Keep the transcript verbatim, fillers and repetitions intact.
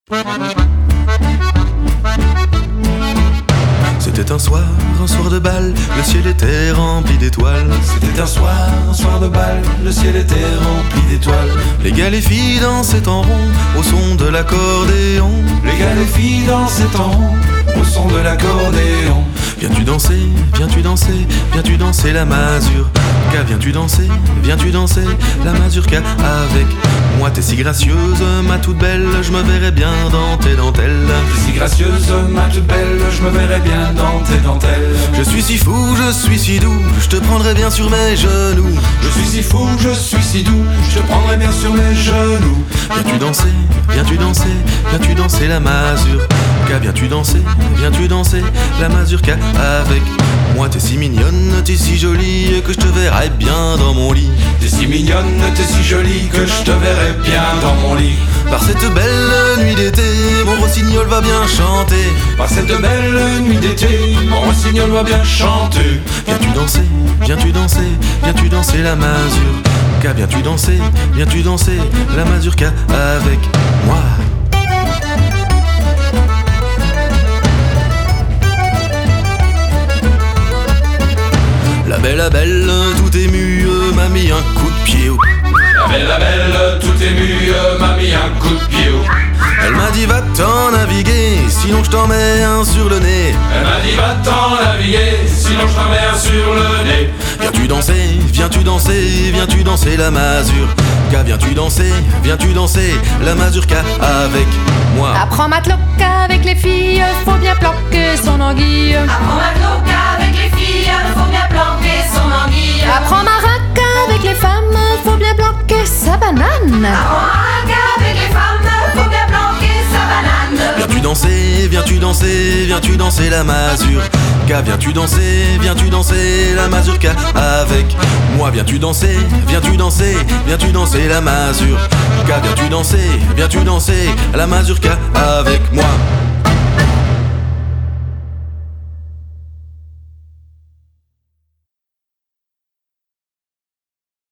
C'était un soir, un soir de bal, le ciel était rempli d'étoiles. C'était un soir, un soir de bal, le ciel était rempli d'étoiles. Les gars, les filles dansaient en rond, au son de l'accordéon. Les gars, les filles dansaient en rond, au son de l'accordéon. Viens-tu danser, viens-tu danser, viens-tu danser la mazurka? Viens-tu danser, viens-tu danser la mazurka avec moi? T'es si gracieuse, ma toute belle, je me verrais bien dans tes dentelles. T'es si gracieuse, ma toute belle, je me verrais bien dans tes dentelles. Je suis si fou, je suis si doux, je te prendrai bien sur mes genoux. Je suis si fou, je suis si doux, je te prendrai bien sur mes genoux. Viens-tu danser, viens-tu danser, viens-tu danser la mazurka? Viens-tu danser, viens-tu danser la mazurka avec moi? T'es si mignonne, t'es si jolie que je te verrais bien dans mon lit. T'es si mignonne, t'es si jolie que je te verrais bien dans mon lit. Par cette belle nuit d'été, mon rossignol va bien chanter. Par cette belle nuit d'été, mon rossignol va bien chanter. Viens-tu danser, viens-tu danser, viens-tu danser la mazurka? Viens-tu danser, viens-tu danser la mazurka avec moi? La belle, la belle, tout émue, m'a mis un coup de pied. La belle, la belle, tout émue, m'a mis un coup de pied. Elle m'a dit va t'en naviguer, sinon je t'en mets un sur le nez. Elle m'a dit va t'en naviguer, sinon je t'en mets un sur le nez. Viens-tu danser, viens-tu danser, viens-tu danser la mazurka? Viens-tu danser, viens-tu danser la mazurka avec moi? Apprends matelot avec les filles, faut bien planquer son anguille. Apprends matelot avec les filles, faut bien planquer son anguille. Apprends maraca avec les femmes, faut bien planquer sa banane. Apprends maraca avec les femmes, faut bien planquer sa banane. Viens-tu danser, viens-tu danser, viens-tu danser la mazurka? Viens-tu danser, viens-tu danser la mazurka avec moi? Viens-tu danser, viens-tu danser, viens-tu danser la mazurka? Viens-tu danser, viens-tu danser la mazurka avec moi?